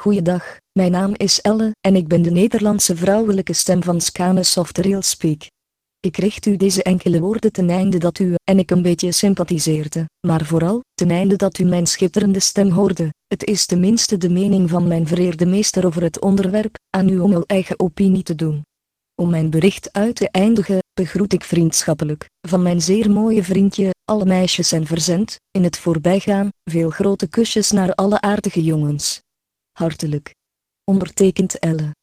Goeiedag, mijn naam is Elle en ik ben de Nederlandse vrouwelijke stem van Scane Soft Railspeak. Ik richt u deze enkele woorden ten einde dat u en ik een beetje sympathiseerde, maar vooral ten einde dat u mijn schitterende stem hoorde. Het is tenminste de mening van mijn vereerde meester over het onderwerp, aan u om uw eigen opinie te doen. Om mijn bericht uit te eindigen, begroet ik vriendschappelijk, van mijn zeer mooie vriendje, alle meisjes en verzend, in het voorbijgaan, veel grote kusjes naar alle aardige jongens. Hartelijk. Ondertekend Elle.